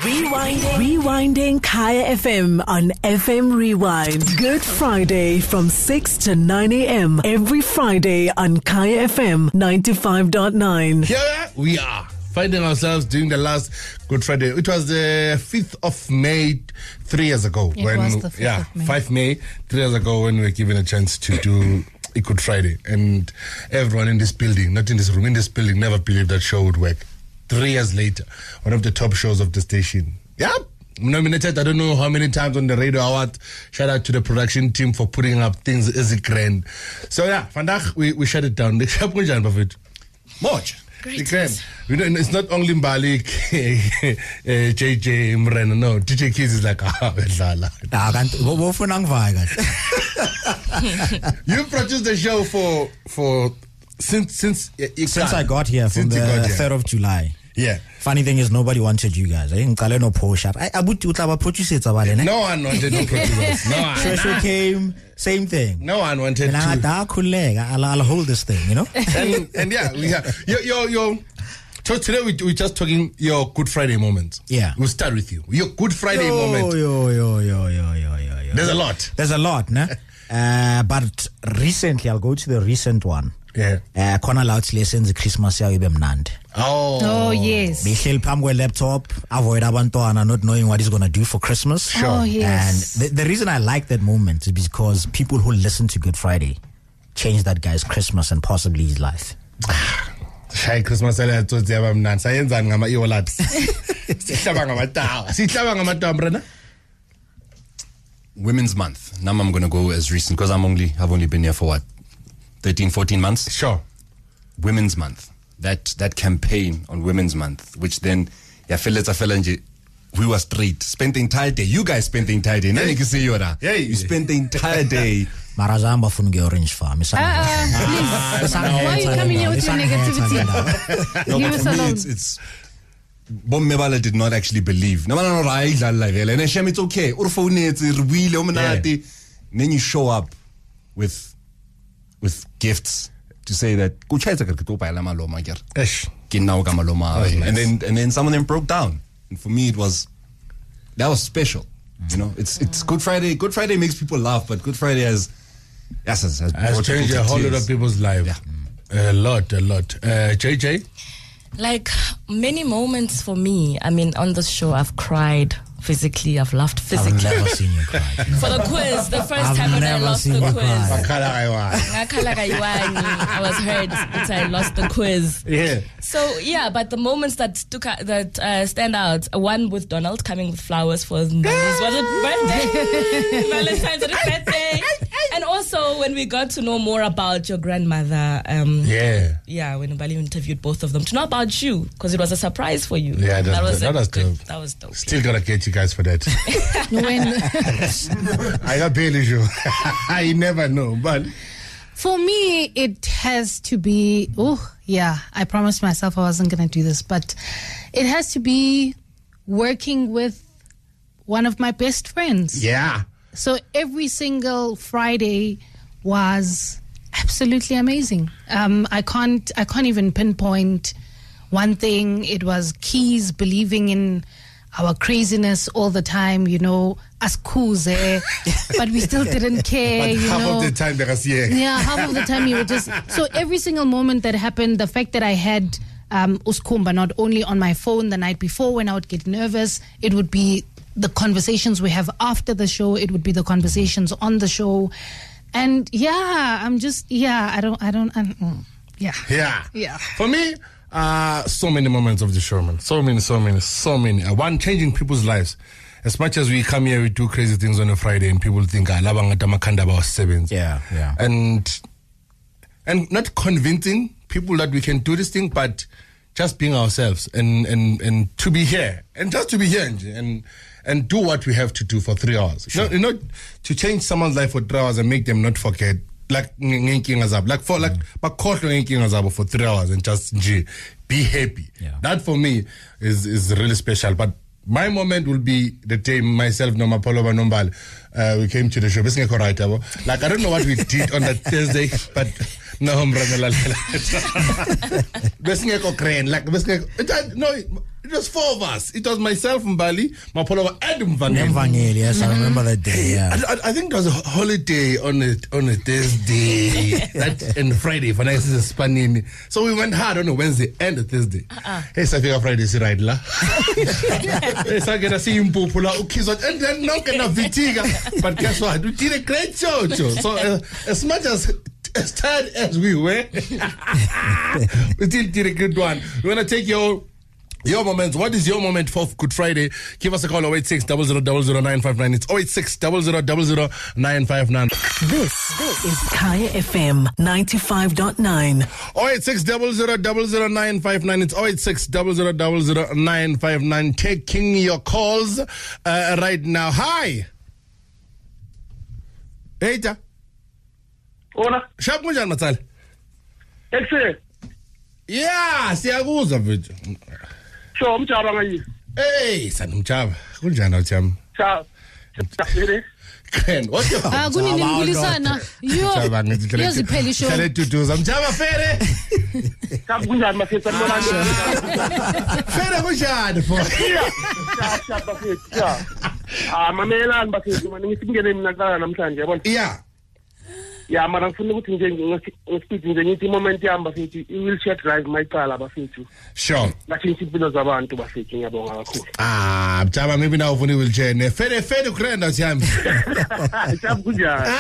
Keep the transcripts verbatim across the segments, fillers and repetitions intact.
Rewinding. Rewinding Kaya F M on F M Rewind. Good Friday from six to nine a.m. every Friday on Kaya F M ninety-five point nine. Here we are, finding ourselves doing the last Good Friday. It was the fifth of May, three years ago. It when, was the fifth yeah, of May. five May, three years ago when we were given a chance to do a Good Friday. And everyone in this building, not in this room, in this building, never believed that show would work. Three years later, one of the top shows of the station. Yeah, nominated, I don't know how many times on the radio award. Shout out to the production team for putting up things as a grand. So yeah, vandaag we, we shut it down. The shop kunjani bafethu? Moja. Great. You know, it's not only Mbali, uh, J J, Mrena, no. D J Keys is like, ah, bedlala. You produced the show for for since since uh, Since I got here from the third of July. Yeah. Funny thing is, nobody wanted you guys. I didn't call no Porsche. I abuti utlaba produce it abale ne. No one wanted no producers. No one. Shweshwe came, same thing. No one wanted And I to. da kulega, I'll, I'll hold this thing, you know. and, and yeah, we have your your your. So today we we're just talking your Good Friday moments. Yeah. We'll start with you. Your Good Friday yo, moment. Yo yo yo yo yo yo yo. There's a lot. There's a lot, ne? uh, but recently, I'll go to the recent one. Yeah. Uh, khona la uthi lesenze Christmas yayo ibe mnandi. Oh. Oh, yes. Behleli phambi kwe laptop, avoid abantwana not knowing what he's going to do for Christmas. Sure. Oh, yes. And the, the reason I like that moment is because people who listen to Good Friday changed that guy's Christmas and possibly his life. Shay Christmas sale tsotsi yaba mnandi. Sayenzani ngama iwalats. Sihlaba ngamatawa. Sihlaba ngamatawa mrena. Women's Month. Now I'm going to go as recent because I'm only I've only been here for what, thirteen, fourteen months. Sure. Women's Month. That that campaign on Women's Month, which then yeah, fellas, we were straight. Spent the entire day. You guys spent the entire day. Nani kisi yora. Yeah. You spent the entire day. Marazamba funge orange farm. Uh, uh, please. Why are you coming here with your negativity? No, Leave but us for me, alone. it's, it's Bom Mebala did not actually believe. No, no, no, right, and Shem, it's okay. Then you show up with with gifts to say that Esh. and then and then some of them broke down. And for me, it was that was special. You know, it's it's Good Friday. Good Friday makes people laugh, but Good Friday has yes, has, has, Has brought changed people a to whole lot tears. of people's lives. Yeah. A lot, a lot. Uh, J J? Like many moments for me, I mean, on this show, I've cried physically, I've laughed physically. I've never seen you cry. For the quiz, the first I've time when I never lost seen the you quiz. cry. Ngakhala kaiwani. I was hurt that I lost the quiz. Yeah. So yeah, but the moments that stuck out, that uh, stand out, one with Donald coming with flowers for his was it birthday, Valentine's Day, birthday, and also when we got to know more about your grandmother. Um, Yeah. yeah, when Ubali interviewed both of them to know about you because it was a surprise for you. Yeah, that- was that a was good- dope. That was dope. Still gotta get you guys for that. When, I got barely sure. I never know, but for me, it has to be, oh, yeah, I promised myself I wasn't going to do this, but it has to be working with one of my best friends. yeah. So every single Friday was absolutely amazing. Um, I can't, I can't even pinpoint one thing. It was Keys believing in our craziness all the time, you know, us coos, eh? But we still didn't care, But you half know. of the time they can see it. Yeah, half of the time you were just... So every single moment that happened, the fact that I had um, Uskumba not only on my phone the night before when I would get nervous, it would be the conversations we have after the show, it would be the conversations on the show. And yeah, I'm just... Yeah, I don't... I don't... I, mm, yeah. Yeah. Yeah. For me, uh, so many moments of the show, man. So many, so many, so many. Uh, one, changing people's lives. As much as we come here, we do crazy things on a Friday and people think, ah, labangata makanda ba sevens. Yeah, yeah. And, and not convincing people that we can do this thing, but just being ourselves and, and, and to be here and just to be here and, and, and do what we have to do for three hours. Sure. You know, you know, to change someone's life for three hours and make them not forget. Like, like for like, but mm. for three hours and just be happy. Yeah. That for me is is really special. But my moment will be the day myself, Noma Poloba Nombal, uh, we came to the show. Like, I don't know what we did on that Thursday, but no, like, no, It was four of us. It was myself, Mbali, Mapolo, and Mvangeli. Mvangeli, yes, I remember that day. Yeah. I, I, I think there was a holiday on a on a Thursday that, and Friday for next is Spanini. So we went hard on a Wednesday and a Thursday. Uh-uh. Hey, Safika Friday, si ride la. Hey, so I get to see him popular. Okay, so and then no kind of vitiga. But guess what? We did a great show, Joe. So uh, as much as as tired as we were, we still did a good one. We want to take your. Your moment. What is your moment for Good Friday? Give us a call oh eight six, zero zero zero zero nine five nine. It's oh eight six, zero zero zero zero nine five nine. This, this is Kaya F M ninety-five point nine. oh eight six, zero zero zero zero nine five nine. It's oh eight six, zero zero zero zero nine five nine. Taking your calls uh, right now. Hi. Hey, ja. Hola. Shab kunjani matsala? Excellent. Yeah, siyakuzwa mfethu. So umjaba ngayi. Hey, sanumjaba. Kunjani awuthami? Cha. Cha. Ken, what you? Ah, kuninibulisana. Yo. Yaziphela ishow. Kale tutuza. Mjaba Fere. Cha kunjani mafethu anibonana. Fere kunjani fo? Cha cha bafethu. Cha. Ah, mamelani bafethu manje ngisingene mina kala namhlanje yabona. Yeah. Ya mara ngifuna ukuthi nje ngespeed nje ngithi moment yami bafethu i-wheelchair drive mayicala bafethu. Sure. Latshintsha impilo zabantu bafethu ngiyabonga kakhulu. Ah, mjaba maybe now ufuna i-wheelchair ne. Fere Fere ukrenda uthami. Cha kunjani.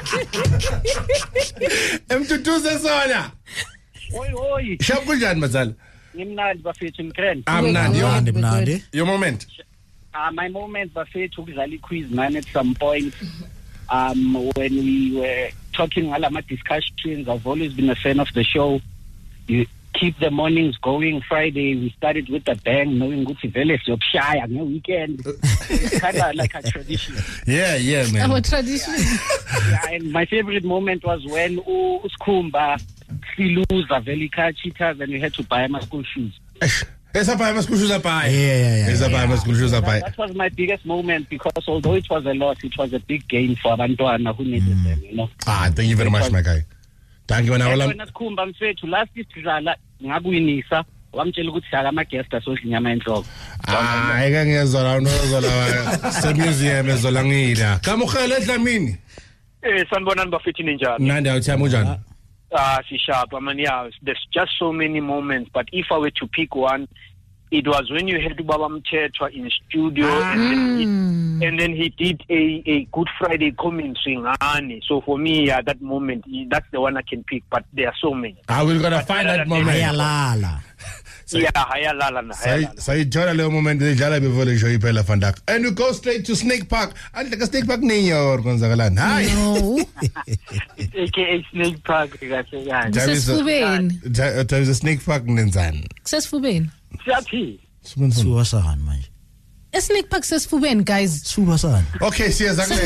Emtutuze sona. Hoy hoy. Shab kunjani mazala? Ngimnandi bafethu ngikrenda. Amnandi yo. Mnandi, mnandi. Your moment. Uh, my moment bafethu ukudlala i-quiz man at some point. Um, when we were talking alama discussions, I've always been a fan of the show. You keep the mornings going. Friday we started with a bang, knowing ukuthi vele siyobshaya nge weekend. It's kind of like a tradition. Yeah, yeah, man. Our tradition. Yeah, and my favorite moment was when uSkhumba siluza Velika Cheetahs and we had to buy my school shoes. Esa pa mas kushuza pa. Yeah, yeah, yeah. Esa pa mas kushuza pa. That was my biggest moment because although it was a loss, it was a big gain for abantwana who needed mm. them, you know. Ah, thank you very much, my guy. Thank you. Wena Sikhumba mfethu last sidlala ngakuwinisa wamtshela ukuthi hlala ama guest asodla inyama enhloko. Ah, eke ngiyazola unozola se museum ezola ngila. Kamukhele Dlamini. Eh sanibonani bafethi ninjani? Nandi awuthama unjani? Ah, si sharp. I mean, yeah, there's just so many moments. But if I were to pick one, it was when you had to Baba Mtetwa in studio, ah. and, then he, and then he did a, a Good Friday coming swingani. So for me, yeah, that moment, that's the one I can pick. But there are so many. Ah, we're gonna but find that moment. Hayalala. Yeah, hayalala na hayalala. So you join a little moment. They jala before the show you pay la fandak, and you go straight to Snake Park. And like a Snake Park niyo or Gonzagalan. Hi. No. A K A Snake Park. Sesifubeni. There is a Snake Park nenzani. Sesifubeni. Siyathi. Suwasahan manje. A Snake Park sesifubeni, guys. Suwasahan. Okay, siyazakule.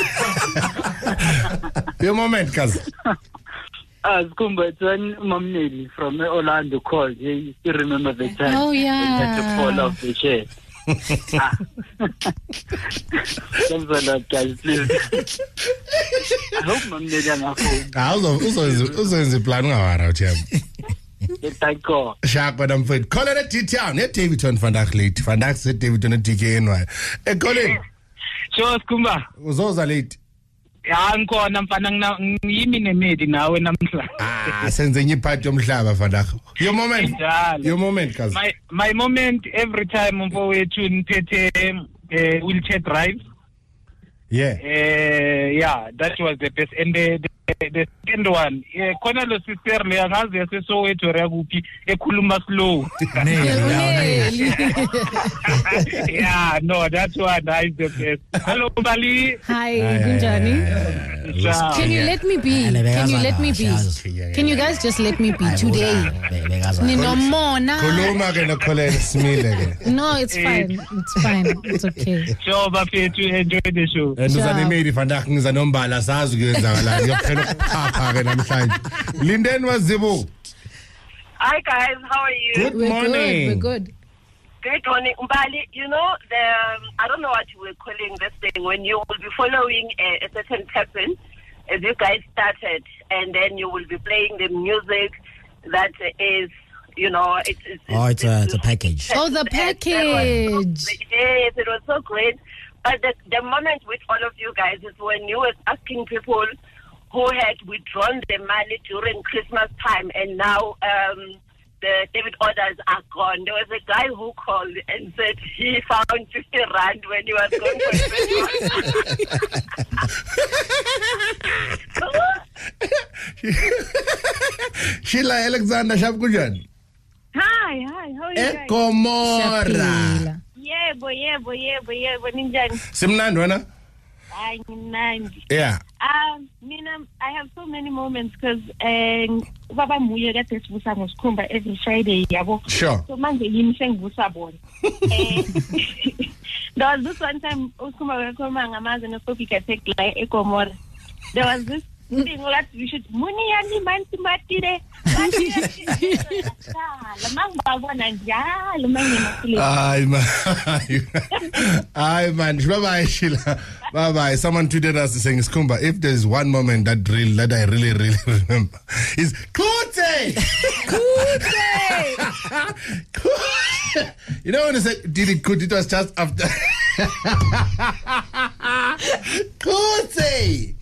Your moment, cuz. Uh, Skhumba, it's when Mamneli from Orlando called. You still remember the time? Oh, yeah. They had to fall off the chair. ah. Thanks a lot, guys. Please. I hope Mamneli on our phone. Ah, uzoyenza plan ngawara uthiyami. Thank God. Sharp, but I'm afraid. Call it a T-Town. Net Davidson Vandak late. Vandak said Davidson at T K N Y. Eh, Colin. Sure, Skhumba. Uzoza late. Ya ngikhona mfana ngiyimi nemedi nawe namhla. Ah, senze ngiphathi yomhlaba Vandak. Your moment. Your moment, cuz. My my moment every time mfowethu niphethe uh, wheelchair drive. Yeah. Uh, yeah, that was the best. And the, the, the second one, yeah, khona lo sister le angazi yaseSoweto re kuphi ekhuluma slow. Yeah, no, that one is the best. Hello, Bali. Hi, kunjani? Can you let me be? Can you let me be? Can you guys just let me be today? Ninomona. Khuluma ke nokhole smile ke. No, it's fine. It's fine. It's okay. Sure, bafethu enjoy the show. Ngizanemedi Vandak ngizanombala sazi kuyenzakalani yokuphela ukuphapha ke namhlanje. Linden wazibu. Hi guys, how are you? Good We're morning. Good, we're good. Good morning. Mbali, you know, the, um, I don't know what you were calling this thing, when you will be following a, a certain person as you guys started, and then you will be playing the music that is you know, it's, it's, Oh, it's a it's a package. Oh, the package. Yes, it was so great. But the, the moment with all of you guys is when you were asking people who had withdrawn their money during Christmas time, and now um, the debit orders are gone. There was a guy who called and said he found fifty rand when he was going for Christmas. Sheila Alexander Shabkujan. Hi, hi, how are you guys? Ekomora. Yebo, yebo, yebo, yebo, ninjani? Simnandi wena? Hayi, ngimnandi. Yeah. Um, mina, I have so many moments because um, Baba Muye kade sivusa ngosikhumba every Friday, yabo. Sure. So manje yimi sengivusa bona. Eh, there was this one time usikhumba kwakhoma ngamazi nesophika take la eGomora. There was this thing that we should muni yani manti matire. Ay man, ay man. Bye bye, Sheila. Bye bye. Someone tweeted us saying, "Skumba, if there's one moment that real that I really really remember, is Kute." Kute. You know when I said did it good? It was just after Kute.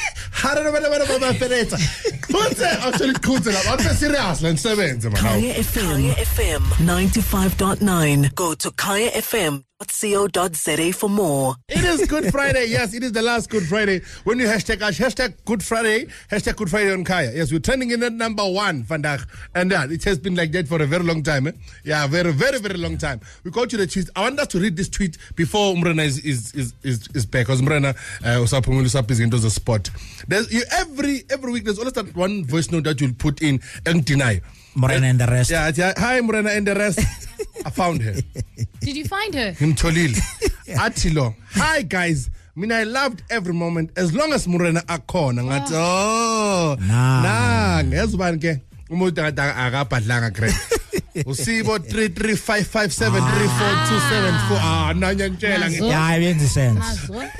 Actually, Kute. I'm serious. Let's say it. Kaya F M, Kaya F M ninety-five point nine. Go to kaya f m dot co dot z a for more. It is Good Friday. Yes, it is the last Good Friday. When you hashtag us, hashtag Good Friday, hashtag Good Friday on Kaya. Yes, we're trending in at number one, Vandag. And uh, it has been like that for a very long time. Eh? Yeah, very, very, very long time. We go to the tweet. I want us to read this tweet before Umrena is is is, is, is back. Because Umrena uh, is into the spot. There's you, every every week there's always that one voice note that you'll put in and deny. Morena and the rest. Yeah, yeah. Hi, Morena and the rest. I found her. Did you find her? Mtolil. Atilo. Hi, guys. I mean, I loved every moment as long as Morena akona. Ngathi, oh. Nah. Nah. Ngezubani ke? Umuntu akapadlanga great. Usibo three three five five seven three four two seven four. Ah, nanya ntshela ngithi. Yeah, I mean the sense.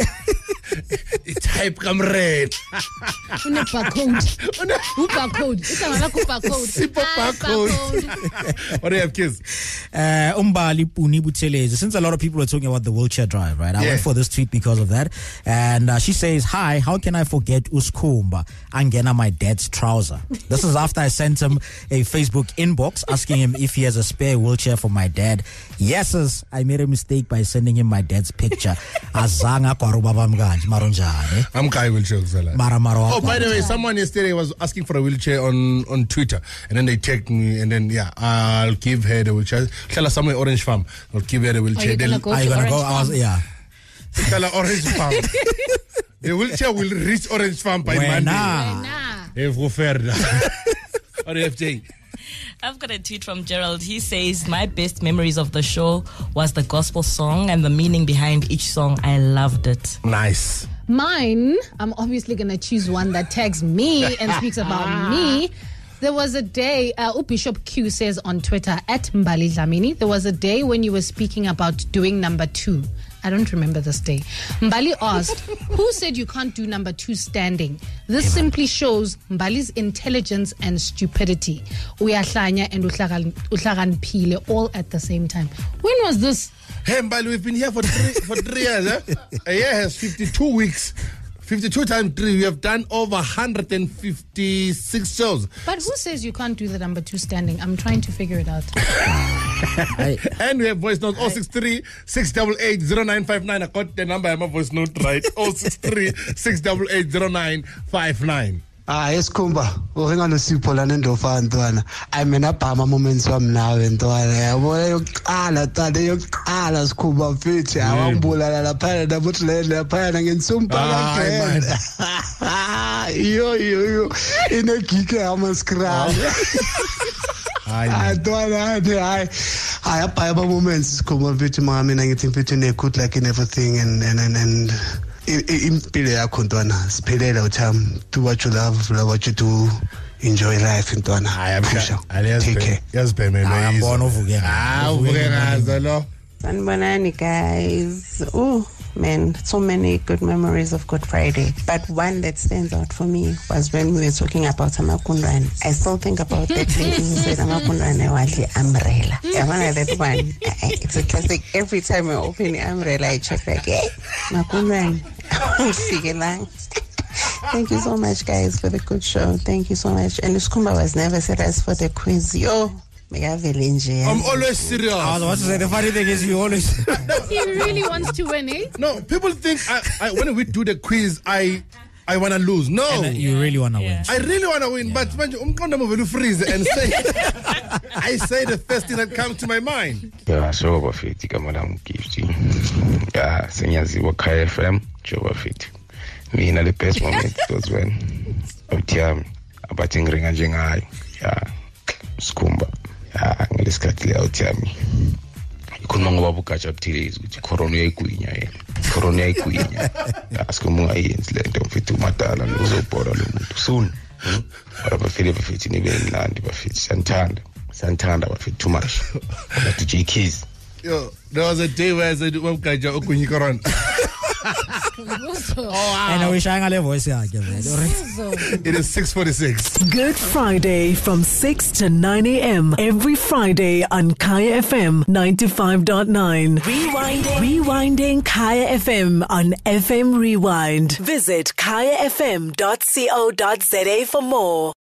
Type kamred. Une barcode. Une barcode. It's a barcode. Simple barcode. What do you have, kids? Uh, Umbali Puni Buthelezi. Since a lot of people are talking about the wheelchair drive, right? I Yeah. went for this tweet because of that. And uh, she says, "Hi, how can I forget Uskumba Angena, my dad's trouser?" This is after I sent him a Facebook inbox asking him if he has a spare wheelchair for my dad. Yes, I made a mistake by sending him my dad's picture. Azanga Kwarubabamganj Maronjane. I'm Kai wheelchair. Mara Maro. Oh, by the way, someone yesterday was asking for a wheelchair on, on Twitter, and then they tagged me, and then yeah, I'll give her the wheelchair. Tell her somewhere Orange Farm. I'll give her the wheelchair. Are you gonna Then- go Are you to gonna Orange go? I was, Farm? yeah. Tell her Orange Farm. The wheelchair will reach Orange Farm by Wena. Monday. Nah. If we fair. What do you have, Jay? I've got a tweet from Gerald. He says, "My best memories of the show was the gospel song and the meaning behind each song. I loved it." Nice. Mine, I'm obviously going to choose one that tags me and speaks about me. There was a day, uh, Bishop Q says on Twitter, at Mbali Dlamini, there was a day when you were speaking about doing number two. I don't remember this day. Mbali asked, who said you can't do number two standing? This simply shows Mbali's intelligence and stupidity. Uyahlanya and uhlakaniphile all at the same time. When was this? Hey, Mbali, we've been here for three, for three years. Eh? A year has fifty-two weeks. fifty-two times three, we have done over one hundred fifty-six shows. But who says you can't do the number two standing? I'm trying to figure it out. And we have voice notes oh six three, six eight eight, zero nine five nine. I got the number, I'm a voice note right. oh six three, six eight eight, zero nine five nine. Ah, esikhumba uringa nosipho lana endofana ntwana I mean abhama moments wami nawe ntwana yabo yokuqala ntwana yokuqala sikhumba mfethu awangibulala lapha nabuthi le lapha ngentsumpa again yo yo yo inegike ama scrap I don't know. I I have my moments sikhumba mfethu mama mina ngithi mfethu ne good like in everything and and and, and impilo yakho ntwana siphelela utham do what you love love what you do enjoy life ntwana take care yazibheme Ngiyabona uvuke. ah uvuke ngazo lo Sanibonani guys. Oh, man, so many good memories of Good Friday. But one that stands out for me was when we were talking about Amakundran. I still think about that lady who said Amakundran wadli umbrella. Yeah, one of that one. It's a classic. Every time I open the umbrella, I check like, hey, Amakundran. Thank you so much, guys, for the good show. Thank you so much. And Uskumba was never serious for the quiz. Yo. I'm always serious. I was about to say, the funny thing is you always... He really wants to win, eh? No, people think I, I, when we do the quiz, I I want to lose. No. And you really want to Yeah. win. I really want to win, but manje umqondo move freeze and say I say the first thing that comes to my mind. Yeah, so bafethi igama lami gift. Yeah, senyaziwa Khaya F M, Joe bafethi. Mina the best moment was when awuthiyami abathi ngiringa njengayo. Yeah, Skhumba. Yeah, ngalesikhathi le awuthiyami. Ikhuluma ngoba bugatsha buthilezi ukuthi corona uyayigwinya yena. Corona uyayigwinya. Asikhuluma ngayenzi lento mfethu umadala uzobhora lo muntu soon. Abafile bafethi nibe nilandi bafethi santhanda. Santhanda bafethi too much. But J Keys. Yo, there was a day where I said ugatsha ogwinya corona. Oh, wow. And I wish I had a voice here. It is six forty-six. Good Friday from six to nine a.m. every Friday on Kaya F M ninety-five point nine. Rewinding. Rewinding Kaya F M on F M Rewind. Visit kaya f m dot co dot za for more.